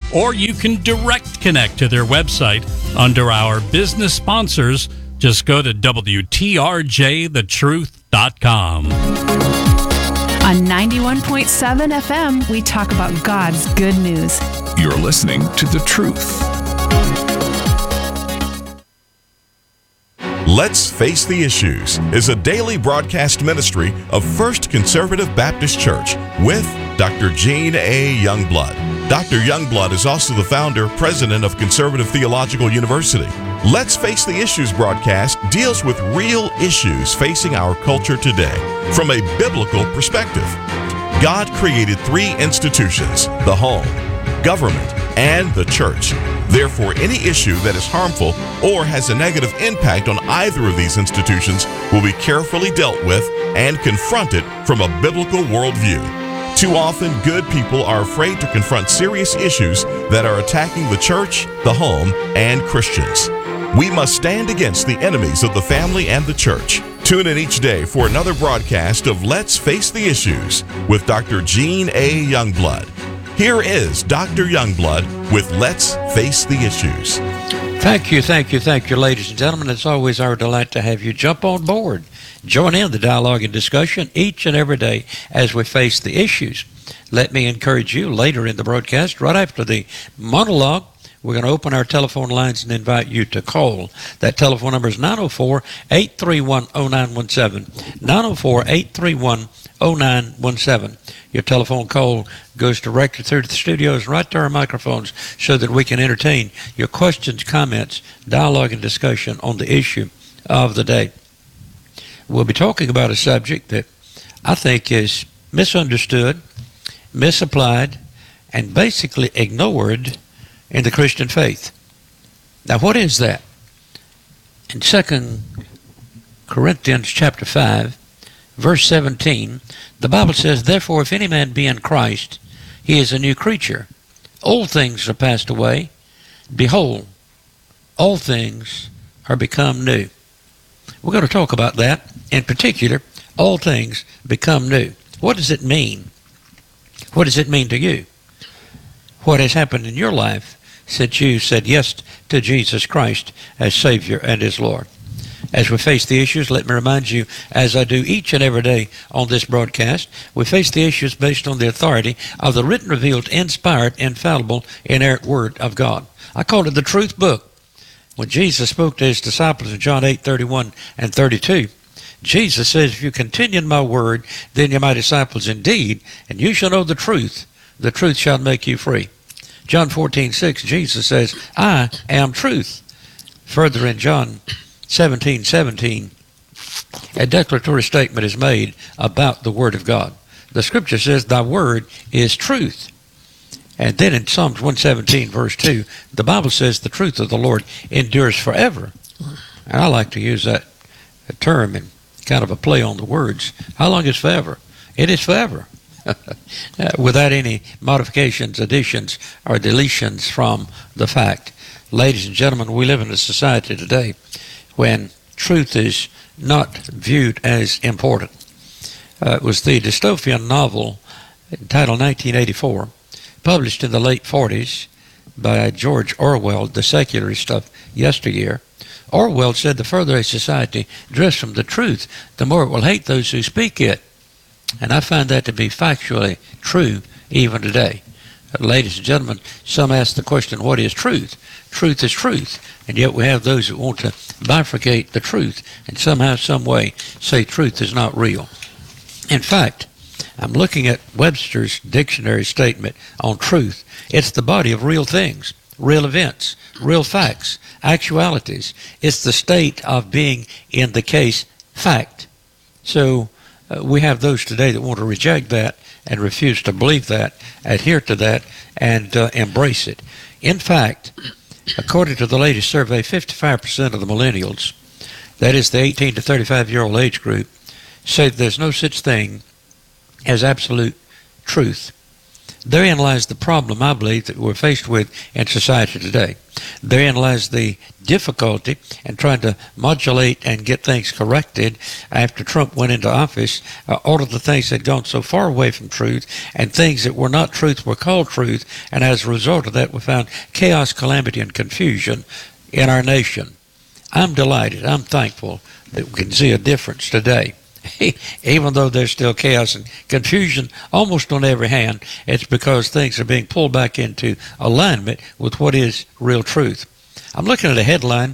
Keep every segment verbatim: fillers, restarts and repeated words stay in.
or you can direct connect to their website under our business sponsors. Just go to W T R J the truth dot com. On ninety-one point seven F M, we talk about God's good news. You're listening to The Truth. Let's Face the Issues is a daily broadcast ministry of First Conservative Baptist Church with Doctor Gene A. Youngblood. Doctor Youngblood is also the founder, president of Conservative Theological University. Let's Face the Issues broadcast deals with real issues facing our culture today from a biblical perspective. God created three institutions: the home, government, and the church. Therefore, any issue that is harmful or has a negative impact on either of these institutions will be carefully dealt with and confronted from a biblical worldview. Too often, good people are afraid to confront serious issues that are attacking the church, the home, and Christians. We must stand against the enemies of the family and the church. Tune in each day for another broadcast of Let's Face the Issues with Doctor Gene A. Youngblood. Here is Doctor Youngblood with Let's Face the Issues. Thank you, thank you, thank you, ladies and gentlemen. It's always our delight to have you jump on board. Join in the dialogue and discussion each and every day as we face the issues. Let me encourage you later in the broadcast, right after the monologue, we're going to open our telephone lines and invite you to call. That telephone number is nine oh four, eight three one, oh nine one seven. nine oh four, eight three one, oh nine one seven. Your telephone call goes directly through to the studios, right to our microphones, so that we can entertain your questions, comments, dialogue, and discussion on the issue of the day. We'll be talking about a subject that I think is misunderstood, misapplied, and basically ignored in the Christian faith. Now, what is that? In Second Corinthians chapter five, verse seventeen, the Bible says, "Therefore, if any man be in Christ, he is a new creature. Old things are passed away. Behold, all things are become new." We're going to talk about that. In particular, all things become new. What does it mean? What does it mean to you? What has happened in your life since you said yes to Jesus Christ as Savior and as Lord? As we face the issues, let me remind you, as I do each and every day on this broadcast, we face the issues based on the authority of the written, revealed, inspired, infallible, inerrant Word of God. I call it the Truth Book. When Jesus spoke to his disciples in John eight, thirty-one and thirty-two, Jesus says, "If you continue in my word, then you're my disciples indeed, and you shall know the truth. The truth shall make you free." John fourteen, six, Jesus says, "I am truth." Further in John seventeen, seventeen, a declaratory statement is made about the Word of God. The Scripture says, "Thy word is truth." And then in Psalms one seventeen, verse two, the Bible says, "The truth of the Lord endures forever." And I like to use that term in kind of a play on the words. How long is forever? It is forever. Without any modifications, additions, or deletions from the fact. Ladies and gentlemen, we live in a society today when truth is not viewed as important. Uh, it was the dystopian novel entitled nineteen eighty-four, published in the late forties by George Orwell, the secularist of yesteryear. Orwell said the further a society drifts from the truth, the more it will hate those who speak it. And I find that to be factually true even today. Uh, ladies and gentlemen, some ask the question, what is truth? Truth is truth. And yet we have those who want to bifurcate the truth and somehow, some way say truth is not real. In fact, I'm looking at Webster's dictionary statement on truth. It's the body of real things, real events, real facts, actualities. It's the state of being, in the case, fact. So uh, we have those today that want to reject that and refuse to believe that, adhere to that, and uh, embrace it. In fact, according to the latest survey, fifty-five percent of the millennials, that is the eighteen to thirty-five-year-old age group, say that there's no such thing as absolute truth. Therein lies the problem, I believe, that we're faced with in society today. Therein lies the difficulty in trying to modulate and get things corrected after Trump went into office. Uh, all of the things that had gone so far away from truth, and things that were not truth were called truth, and as a result of that we found chaos, calamity, and confusion in our nation. I'm delighted, I'm thankful that we can see a difference today. Even though there's still chaos and confusion almost on every hand, it's because things are being pulled back into alignment with what is real truth. I'm looking at a headline,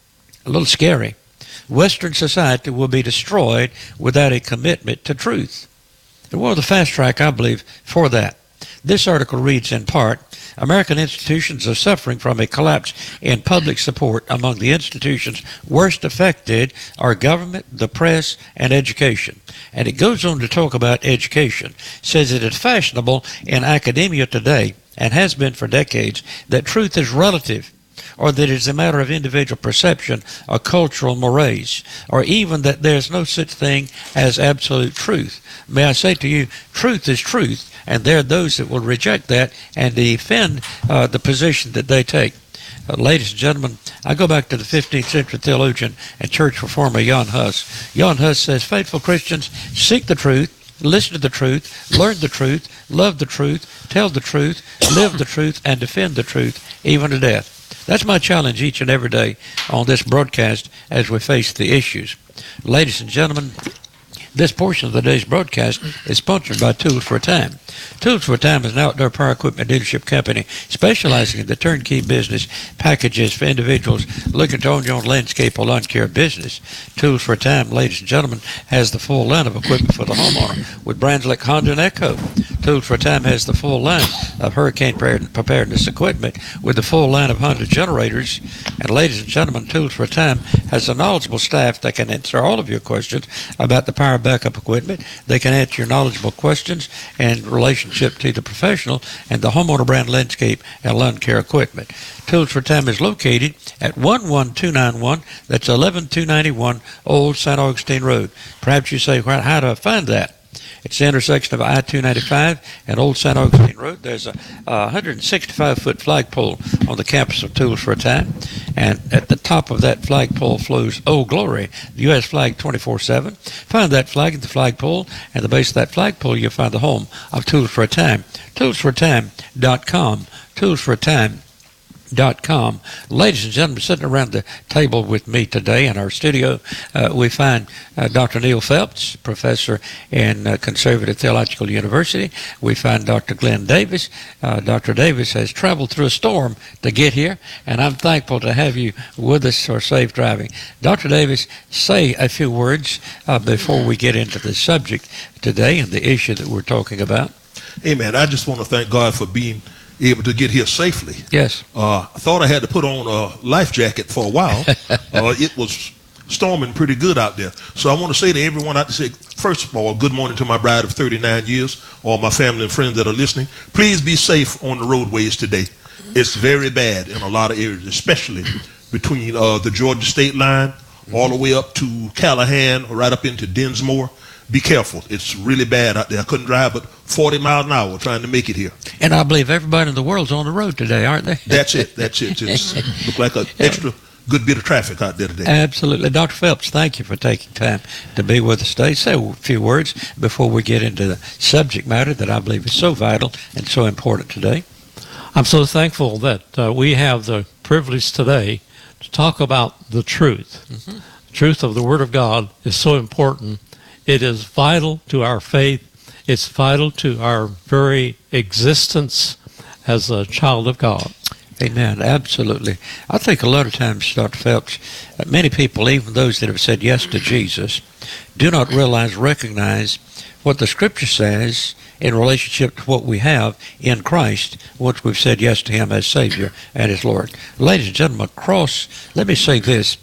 a little scary. Western society will be destroyed without a commitment to truth. And we're on the fast track, I believe, for that. This article reads in part, American institutions are suffering from a collapse in public support. Among the institutions worst affected are government, the press, and education. And it goes on to talk about education. It says it is fashionable in academia today, and has been for decades, that truth is relative, or that it is a matter of individual perception or cultural mores, or even that there is no such thing as absolute truth. May I say to you, truth is truth, and there are those that will reject that and defend uh, the position that they take. Uh, ladies and gentlemen, I go back to the fifteenth century theologian and church reformer Jan Hus. Jan Hus says, faithful Christians seek the truth, listen to the truth, learn the truth, love the truth, tell the truth, live the truth, and defend the truth, even to death. That's my challenge each and every day on this broadcast as we face the issues. Ladies and gentlemen, this portion of the day's broadcast is sponsored by Tools for a Time. Tools for a Time is an outdoor power equipment dealership company specializing in the turnkey business packages for individuals looking to own your own landscape or lawn care business. Tools for a Time, ladies and gentlemen, has the full line of equipment for the homeowner with brands like Honda and Echo. Tools for a Time has the full line of hurricane preparedness equipment with the full line of Honda generators. And ladies and gentlemen, Tools for a Time has a knowledgeable staff that can answer all of your questions about the power backup equipment. They can answer your knowledgeable questions in relationship to the professional and the homeowner brand landscape and lawn care equipment. Tools for Time is located at one one two nine one, that's eleven two ninety-one Old Saint Augustine Road. Perhaps you say, well, how do I find that? It's the intersection of I two ninety-five and Old Saint Augustine Road. There's a, a one hundred sixty-five foot flagpole on the campus of Tools for a Time. And at the top of that flagpole flows Old Glory, the U S flag twenty-four seven. Find that flag at the flagpole, and at the base of that flagpole you'll find the home of Tools for a Time. tools for a time dot com. tools for a time dot com. Ladies and gentlemen, sitting around the table with me today in our studio, uh, we find uh, Doctor Neil Phelps, professor in uh, Conservative Theological University. We find Doctor Glenn Davis. Uh, Doctor Davis has traveled through a storm to get here, and I'm thankful to have you with us for safe driving. Doctor Davis, say a few words uh, before we get into the subject today and the issue that we're talking about. Amen. I just want to thank God for being able to get here safely. Yes. Uh, I thought I had to put on a life jacket for a while. uh, it was storming pretty good out there. So I want to say to everyone out there, first of all, good morning to my bride of thirty-nine years, all my family and friends that are listening. Please be safe on the roadways today. It's very bad in a lot of areas, especially between uh, the Georgia state line all the way up to Callahan, right up into Dinsmore. Be careful. It's really bad out there. I couldn't drive but forty miles an hour trying to make it here. And I believe everybody in the world's on the road today, aren't they? That's it. That's it. It's look like an extra good bit of traffic out there today. Absolutely. Doctor Phelps, thank you for taking time to be with us today. Say a few words before we get into the subject matter that I believe is so vital and so important today. I'm so thankful that uh, we have the privilege today to talk about the truth. Mm-hmm. The truth of the Word of God is so important. It is vital to our faith. It's vital to our very existence as a child of God. Amen. Absolutely. I think a lot of times, Doctor Phelps, many people, even those that have said yes to Jesus, do not realize, recognize what the Scripture says in relationship to what we have in Christ once we've said yes to Him as Savior and as Lord. Ladies and gentlemen, across, let me say this,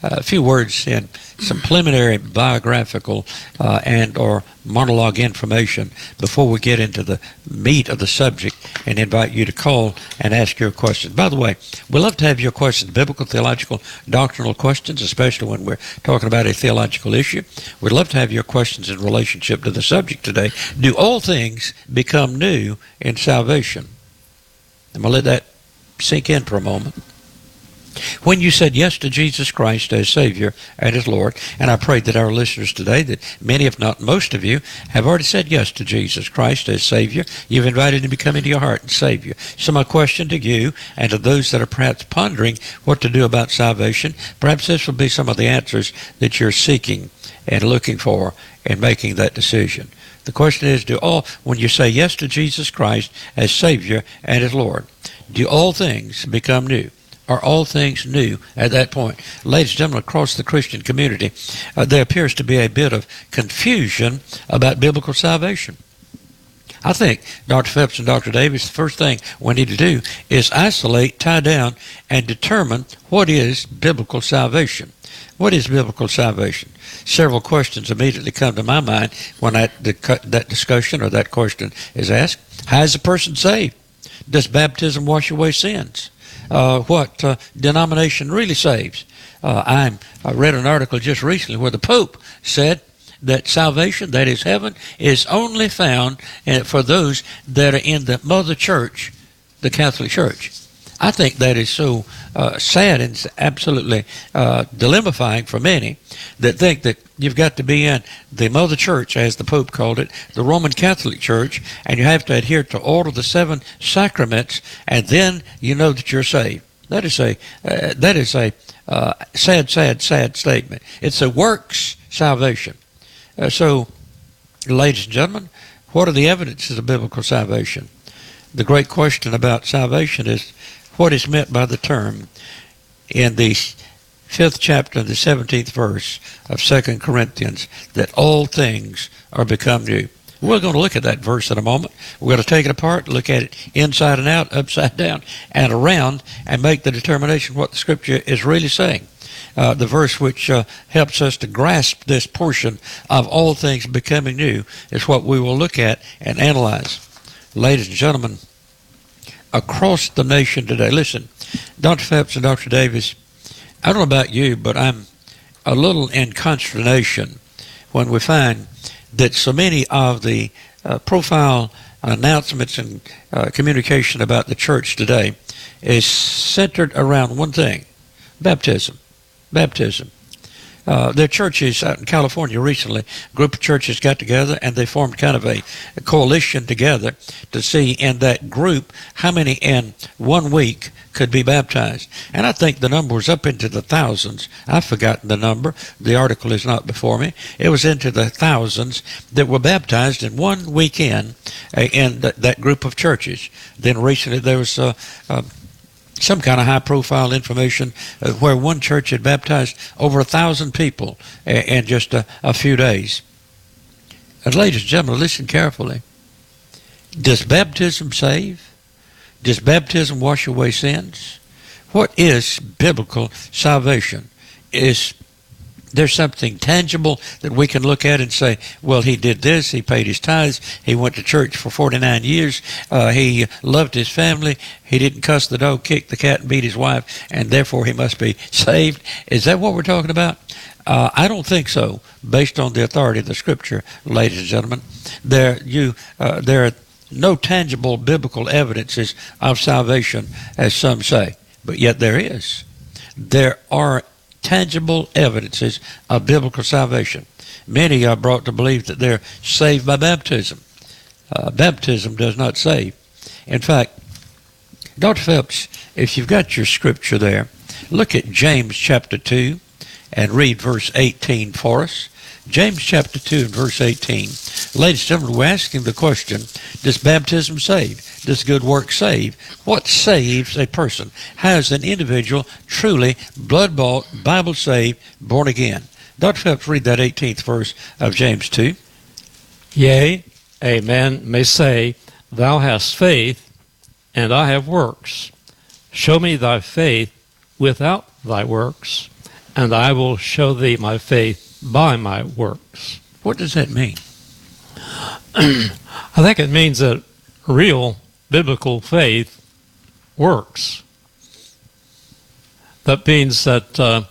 a few words in some preliminary biographical uh, and or monologue information before we get into the meat of the subject and invite you to call and ask your questions. By the way, we love to have your questions, biblical, theological, doctrinal questions, especially when we're talking about a theological issue. We'd love to have your questions in relationship to the subject today. Do all things become new in salvation? I'm going to let that sink in for a moment. When you said yes to Jesus Christ as Savior and as Lord, and I pray that our listeners today, that many, if not most of you, have already said yes to Jesus Christ as Savior. You've invited Him to come into your heart and save you. So my question to you and to those that are perhaps pondering what to do about salvation, perhaps this will be some of the answers that you're seeking and looking for in making that decision. The question is, do all, when you say yes to Jesus Christ as Savior and as Lord, do all things become new? Are all things new at that point? Ladies and gentlemen, across the Christian community, uh, there appears to be a bit of confusion about biblical salvation. I think, Doctor Phelps and Doctor Davis, the first thing we need to do is isolate, tie down, and determine what is biblical salvation. What is biblical salvation? Several questions immediately come to my mind when that, that discussion or that question is asked. How is a person saved? Does baptism wash away sins? Uh, what uh, denomination really saves? Uh, I'm, I read an article just recently where the Pope said that salvation, that is heaven, is only found for those that are in the mother church, the Catholic Church. I think that is so uh, sad and absolutely uh, dilemmaifying for many that think that you've got to be in the mother church, as the Pope called it, the Roman Catholic Church, and you have to adhere to all of the seven sacraments, and then you know that you're saved. That is a uh, that is a uh, sad, sad, sad statement. It's a works salvation. Uh, so, ladies and gentlemen, what are the evidences of biblical salvation? The great question about salvation is, what is meant by the term in the fifth chapter, the seventeenth verse of Second Corinthians, that all things are become new? We're going to look at that verse in a moment. We're going to take it apart, look at it inside and out, upside down, and around, and make the determination what the Scripture is really saying. Uh, the verse which uh, helps us to grasp this portion of all things becoming new is what we will look at and analyze. Ladies and gentlemen, across the nation today, listen, Doctor Phelps and Doctor Davis, I don't know about you, but I'm a little in consternation when we find that so many of the uh, profile announcements and uh, communication about the church today is centered around one thing: baptism. Baptism. Uh, there are churches out in California recently, a group of churches got together and they formed kind of a, a coalition together to see in that group how many in one week could be baptized. And I think the number was up into the thousands. I've forgotten the number. The article is not before me. It was into the thousands that were baptized in one weekend uh, in th- that group of churches. Then recently there was uh, uh, some kind of high-profile information uh, where one church had baptized over a thousand people in, in just a, a few days. And ladies and gentlemen, listen carefully. Does baptism save? Does baptism wash away sins? What is biblical salvation? Is there's something tangible that we can look at and say, well, he did this, he paid his tithes, he went to church for forty-nine years, uh, he loved his family, he didn't cuss the dog, kick the cat, and beat his wife, and therefore he must be saved. Is that what we're talking about? Uh, I don't think so, based on the authority of the Scripture, ladies and gentlemen. There, you, uh, there are no tangible biblical evidences of salvation, as some say, but yet there is. There are tangible evidences of biblical salvation. Many are brought to believe that they're saved by baptism. Uh, baptism does not save. In fact, Doctor Phelps, if you've got your scripture there, look at James chapter two and read verse eighteen for us. James chapter two and verse eighteen. Ladies and gentlemen, we're asking the question, does baptism save? Does good work save? What saves a person? How is an individual truly blood-bought, Bible-saved, born again? Doctor Phelps, read that eighteenth verse of James two. Yea, a man may say, Thou hast faith, and I have works. Show me thy faith without thy works, and I will show thee my faith by my works. What does that mean? I think it means that real biblical faith works. That means that uh,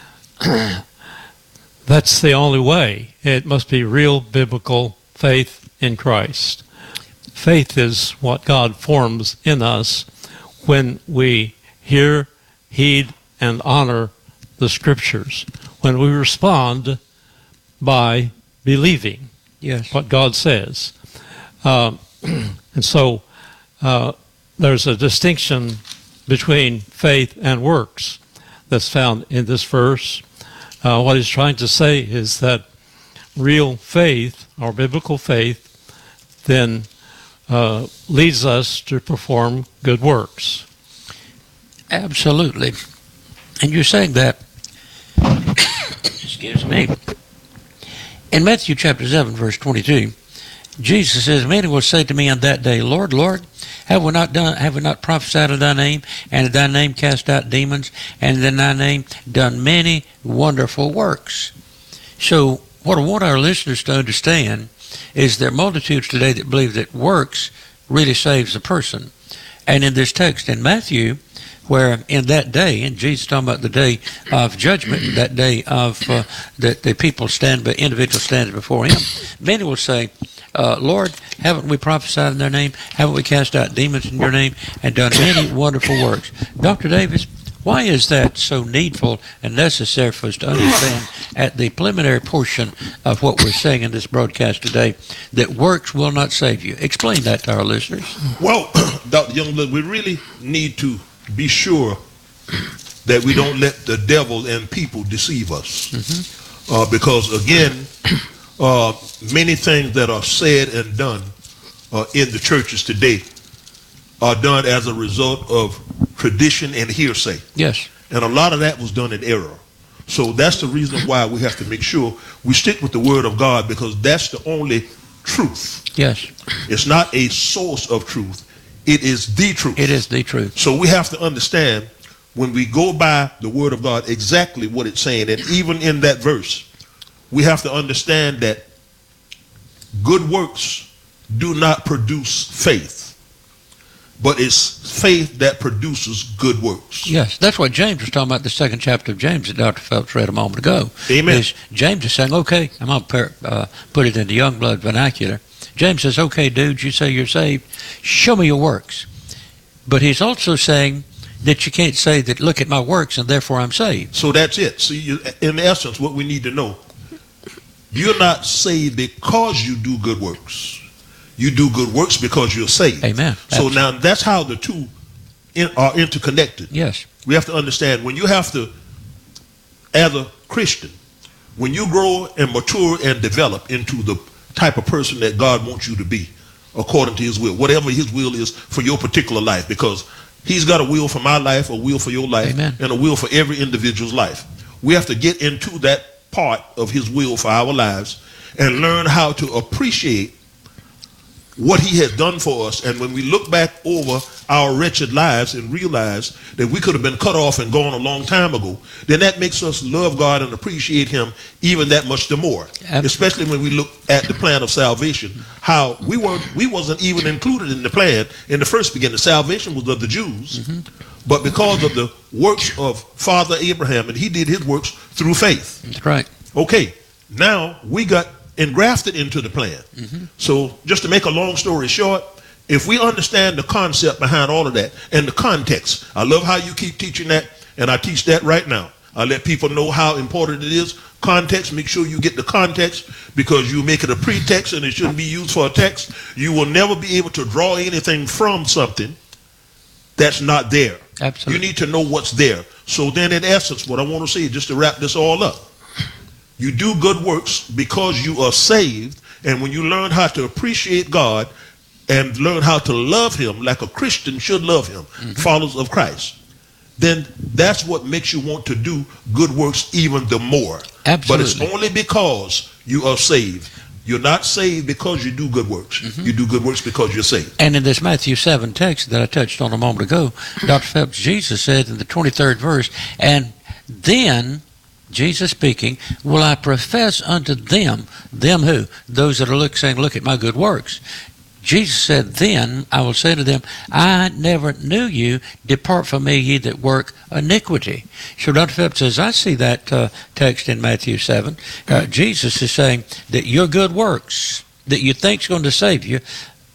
that's the only way. It must be real biblical faith in Christ. Faith is what God forms in us when we hear, heed, and honor the Scriptures. When we respond by believing Yes. what God says. Uh, and so uh, there's a distinction between faith and works that's found in this verse. Uh, what he's trying to say is that real faith, or biblical faith, then uh, leads us to perform good works. Absolutely. And you're saying that, excuse me, in Matthew chapter seven, verse twenty-two, Jesus says, many will say to me on that day, Lord, Lord, have we not done, have we not prophesied in thy name, and in thy name cast out demons, and in thy name done many wonderful works? So what I want our listeners to understand is there are multitudes today that believe that works really saves a person. And in this text in Matthew, where in that day, and Jesus talking about the day of judgment, that day of uh, that the people stand, but individuals stand before Him, many will say, uh, Lord, haven't we prophesied in their name? Haven't we cast out demons in your name and done many wonderful works? Doctor Davis, why is that so needful and necessary for us to understand at the preliminary portion of what we're saying in this broadcast today, that works will not save you? Explain that to our listeners. Well, Doctor Youngblood, we really need to be sure that we don't let the devil and people deceive us. Mm-hmm. Uh, because, again, uh, many things that are said and done uh, in the churches today are done as a result of tradition and hearsay. Yes. And a lot of that was done in error. So that's the reason why we have to make sure we stick with the Word of God, because that's the only truth. Yes. It's not a source of truth. It is the truth. It is the truth. So we have to understand when we go by the Word of God exactly what it's saying. And even in that verse, we have to understand that good works do not produce faith, but it's faith that produces good works. Yes, that's what James was talking about, the second chapter of James that Doctor Phelps read a moment ago. Amen. Is James is saying, okay, I'm going to uh, put it into Youngblood vernacular. James says, okay, dude, you say you're saved. Show me your works. But he's also saying that you can't say that, look at my works, and therefore I'm saved. So that's it. See, you, in essence, what we need to know, you're not saved because you do good works. You do good works because you're saved. Amen. So Absolutely. now that's how the two in, are interconnected. Yes. We have to understand when you have to, as a Christian, when you grow and mature and develop into the type of person that God wants you to be, according to His will, whatever His will is for your particular life, because He's got a will for my life, a will for your life, Amen. and a will for every individual's life. We have to get into that part of His will for our lives and learn how to appreciate what He has done for us. And when we look back over our wretched lives and realize that we could have been cut off and gone a long time ago, then that makes us love God and appreciate Him even that much the more. Absolutely. Especially when we look at the plan of salvation, how we weren't we wasn't even included in the plan in the first beginning. Salvation was of the Jews, mm-hmm. but because of the works of Father Abraham, and he did his works through faith. That's right. Okay, now we got engrafted into the plan. Mm-hmm. So just to make a long story short, if we understand the concept behind all of that and the context, I love how you keep teaching that, and I teach that right now. I let people know how important it is. Context, make sure you get the context, because you make it a pretext and it shouldn't be used for a text. You will never be able to draw anything from something that's not there. Absolutely. You need to know what's there. So then in essence, what I want to say, just to wrap this all up, you do good works because you are saved, and when you learn how to appreciate God and learn how to love Him like a Christian should love Him, mm-hmm. followers of Christ, then that's what makes you want to do good works even the more. Absolutely. But it's only because you are saved. You're not saved because you do good works. Mm-hmm. You do good works because you're saved. And in this Matthew seven text that I touched on a moment ago, Doctor Phelps, Jesus said in the twenty-third verse, and then Jesus speaking, will I profess unto them, them who? Those that are look, saying, look at my good works. Jesus said, then I will say to them, I never knew you. Depart from me, ye that work iniquity. So Doctor Phelps says, I see that uh, text in Matthew seven. Uh, Jesus is saying that your good works that you think is going to save you,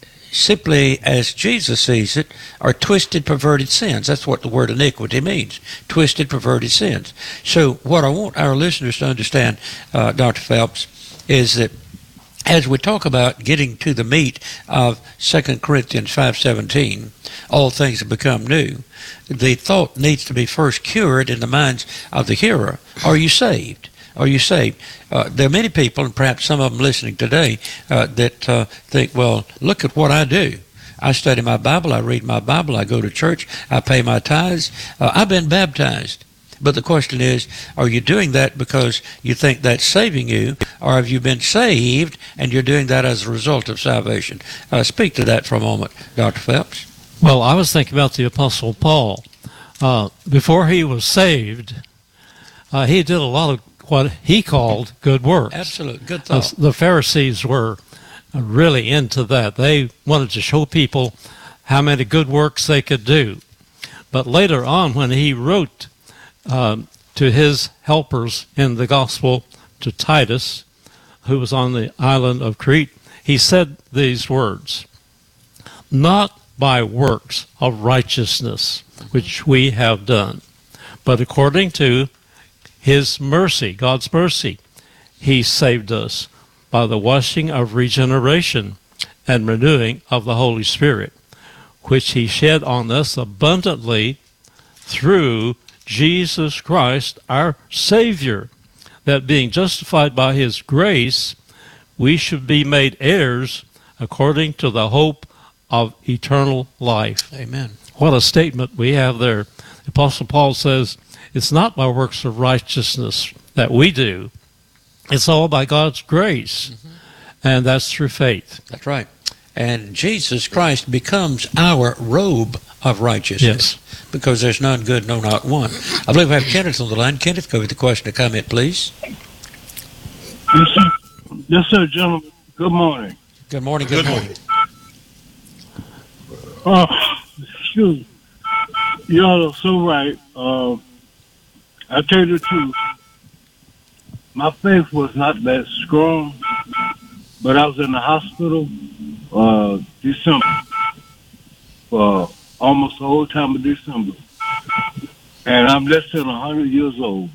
simply as Jesus sees it, are twisted, perverted sins. That's what the word iniquity means, twisted, perverted sins. So what I want our listeners to understand, uh, Doctor Phelps, is that as we talk about getting to the meat of Second Corinthians five seventeen, all things have become new, the thought needs to be first cured in the minds of the hearer. Are you saved? Are you saved? Uh, there are many people, and perhaps some of them listening today, uh, that uh, think, well, look at what I do. I study my Bible, I read my Bible, I go to church, I pay my tithes. Uh, I've been baptized. But the question is, are you doing that because you think that's saving you, or have you been saved and you're doing that as a result of salvation? Uh, speak to that for a moment, Doctor Phelps. Well, I was thinking about the Apostle Paul. Uh, before he was saved, uh, he did a lot of what he called good works. Absolute good thought. Uh, the Pharisees were really into that. They wanted to show people how many good works they could do. But later on, when he wrote Um, to his helpers in the gospel, to Titus, who was on the island of Crete, he said these words, not by works of righteousness which we have done, but according to his mercy, God's mercy, he saved us by the washing of regeneration and renewing of the Holy Spirit, which he shed on us abundantly through Jesus Christ, our Savior, that being justified by his grace, we should be made heirs according to the hope of eternal life. Amen. What a statement we have there. The Apostle Paul says, it's not by works of righteousness that we do. It's all by God's grace, mm-hmm. and that's through faith. That's right. And Jesus Christ becomes our robe of righteousness. Yes. Because there's none good, no, not one. I believe we have Kenneth on the line. Kenneth, go with the question or comment, please. Yes, sir. Yes, sir, gentlemen. Good morning. Good morning. Good, Good morning. morning. Uh, excuse me. Y'all are so right. Uh, I tell you the truth. My faith was not that strong, but I was in the hospital uh, December. Uh, almost the whole time of December. And I'm less than one hundred years old.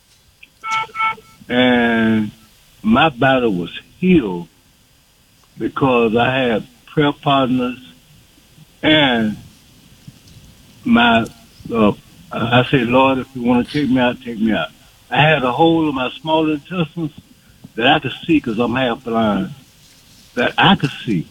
And my body was healed because I had prayer partners and my, uh, I said, Lord, if you want to take me out, take me out. I had a hole in my small intestines that I could see because I'm half blind, that I could see.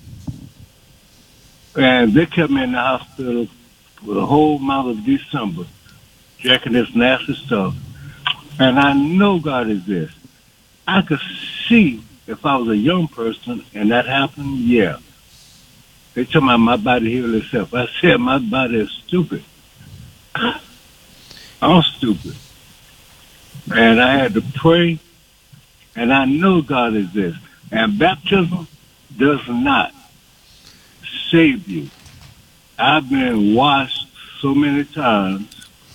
And they kept me in the hospital for the whole month of December, drinking this nasty stuff. And I know God exists. I could see if I was a young person and that happened, yeah. They told me my body healed itself. I said my body is stupid. I'm stupid. And I had to pray, and I know God exists. And baptism does not save you. I've been washed so many times.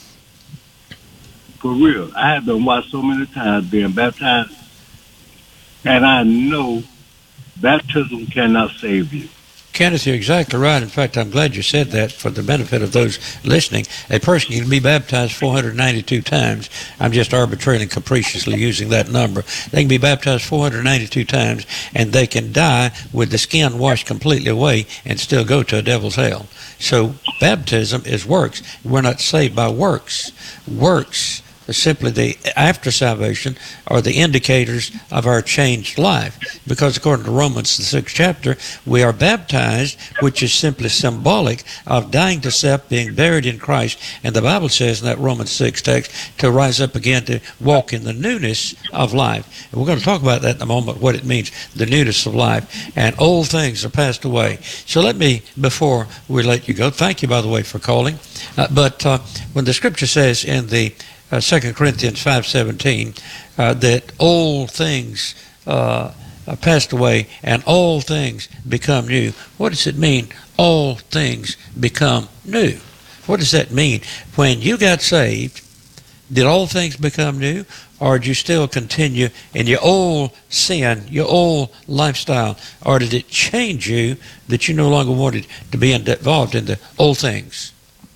For real. I have been washed so many times being baptized. And I know baptism cannot save you. Kenneth, you're exactly right. In fact, I'm glad you said that for the benefit of those listening. A person can be baptized four hundred ninety-two times. I'm just arbitrarily and capriciously using that number. They can be baptized four hundred ninety-two times, and they can die with the skin washed completely away and still go to a devil's hell. So baptism is works. We're not saved by works. Works simply the after salvation are the indicators of our changed life, because according to Romans the sixth chapter, we are baptized, which is simply symbolic of dying to self, being buried in Christ, and the Bible says in that Romans six text to rise up again to walk in the newness of life. And we're going to talk about that in a moment, what it means, the newness of life, and old things are passed away. So let me, before we let you go, thank you by the way for calling, uh, but uh, when the scripture says in the uh, Second Corinthians five seventeen, uh, that old things uh, are passed away and all things become new. What does it mean, all things become new? What does that mean? When you got saved, did all things become new, or did you still continue in your old sin, your old lifestyle, or did it change you that you no longer wanted to be involved in the old things?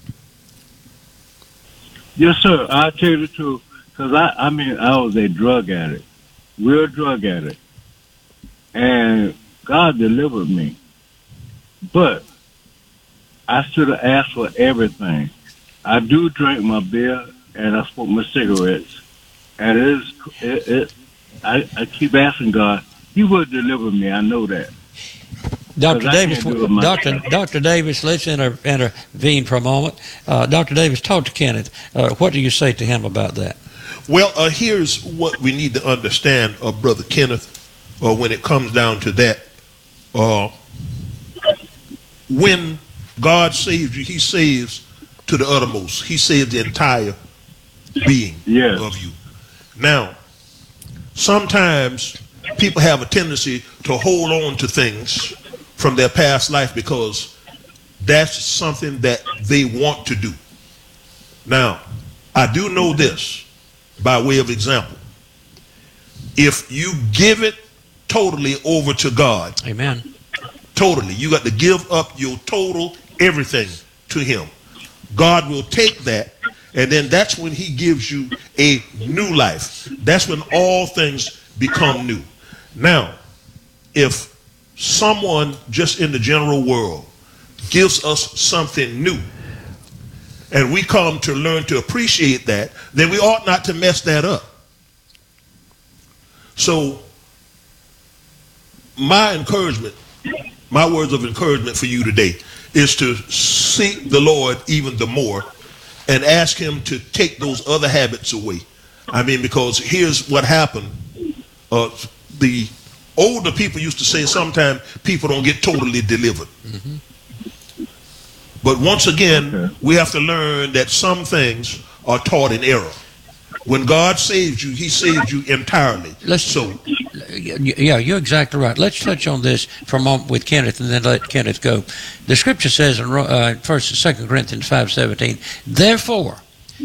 Yes, sir. I tell you the truth, because I, I mean, I was a drug addict, real drug addict, and God delivered me. But I should have asked for everything. I do drink my beer and I smoke my cigarettes, and it is it. it I, I keep asking God, He will deliver me. I know that. Doctor Davis, Doctor Doctor Davis, let's inter, intervene for a moment. Uh, Doctor Davis, talk to Kenneth. Uh, what do you say to him about that? Well, uh, here's what we need to understand, uh, Brother Kenneth, uh, when it comes down to that. Uh, when God saves you, He saves to the uttermost. He saves the entire being yes. of you. Now, sometimes people have a tendency to hold on to things from their past life because that's something that they want to do. Now, I do know this by way of example. If you give it totally over to God, amen. Totally, you got to give up your total everything to Him. God will take that, and then that's when He gives you a new life. That's when all things become new. Now, if someone just in the general world gives us something new, and we come to learn to appreciate that, then we ought not to mess that up. So, my encouragement, my words of encouragement for you today is to seek the Lord even the more and ask Him to take those other habits away. I mean, because here's what happened. Uh, the older people used to say sometimes people don't get totally delivered. Mm-hmm. But once again, okay. we have to learn that some things are taught in error. When God saves you, He saves you entirely. Let's, so, yeah, you're exactly right. Let's touch on this for a moment with Kenneth, and then let Kenneth go. The Scripture says in uh, First and Second Corinthians five seventeen, therefore,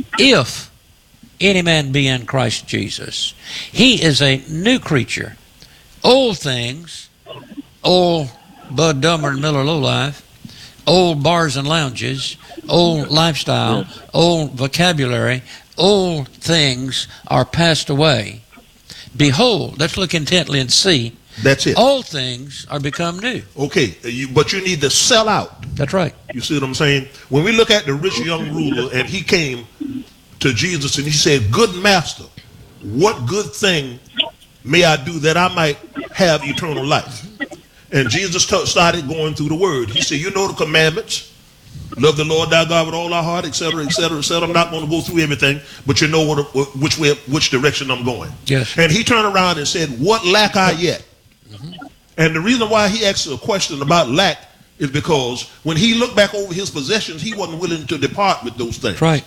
if any man be in Christ Jesus, he is a new creature. Old things, old Bud Dummer and Miller Lowlife, old bars and lounges, old lifestyle, old vocabulary, old things are passed away. Behold, let's look intently and see. That's it. All things are become new. Okay, you, but you need to sell out. That's right. You see what I'm saying? When we look at the rich young ruler, and he came to Jesus and he said, good master, what good thing may I do that I might have eternal life? And Jesus t- started going through the word. He said, you know the commandments. Love the Lord thy God with all our heart, et cetera, et cetera, et cetera. I'm not going to go through everything, but you know what, which way, which direction I'm going. Yes. And he turned around and said, what lack I yet? Mm-hmm. And the reason why he asked a question about lack is because when he looked back over his possessions, he wasn't willing to depart with those things. Right.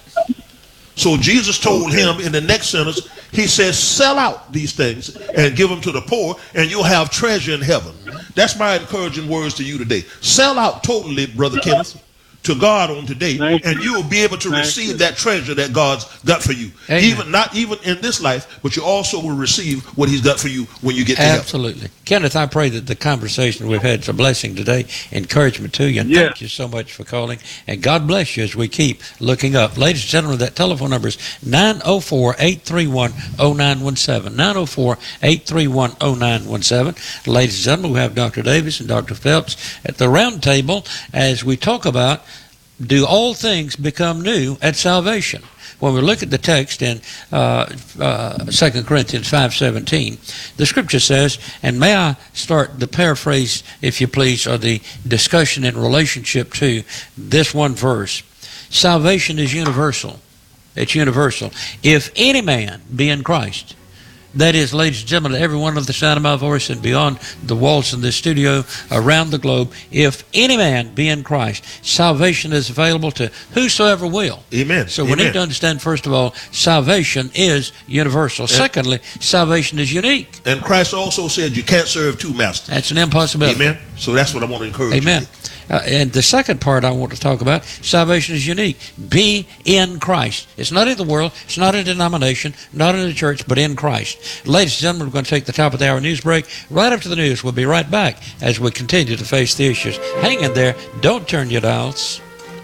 So Jesus told him in the next sentence, he says, sell out these things and give them to the poor, and you'll have treasure in heaven. That's my encouraging words to you today. Sell out totally, Brother Kenneth, to God on today, and you will be able to Thank receive you. that treasure that God's got for you. Amen. Even not even in this life, but you also will receive what He's got for you when you get to heaven. Absolutely. Kenneth, I pray that the conversation we've had is a blessing today, encouragement to you, and Yeah. thank you so much for calling. And God bless you as we keep looking up. Ladies and gentlemen, that telephone number is nine oh four, eight three one, oh nine one seven. nine oh four, eight three one, oh nine one seven. Ladies and gentlemen, we have Doctor Davis and Doctor Phelps at the round table as we talk about, do all things become new at salvation? When we look at the text in uh, uh, Second Corinthians five seventeen, the Scripture says, and may I start the paraphrase, if you please, or the discussion in relationship to this one verse. Salvation is universal. It's universal. If any man be in Christ, That is, ladies and gentlemen, everyone of the sound of my voice and beyond the walls in this studio around the globe, if any man be in Christ, salvation is available to whosoever will. Amen. So we Amen. need to understand, first of all, salvation is universal. And, Secondly, salvation is unique. And Christ also said you can't serve two masters. That's an impossibility. Amen. So that's what I want to encourage Amen. you. Uh, and the second part I want to talk about, salvation is unique. Be in Christ. It's not in the world. It's not in a denomination, not in a church, but in Christ. Ladies and gentlemen, we're going to take the top of the hour news break. Right after the news, we'll be right back as we continue to face the issues. Hang in there. Don't turn your dials.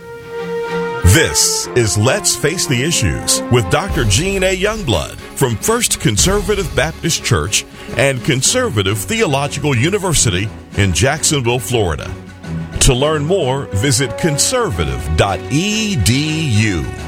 This is Let's Face the Issues with Doctor Gene A. Youngblood from First Conservative Baptist Church and Conservative Theological University in Jacksonville, Florida. To learn more, visit conservative dot e d u.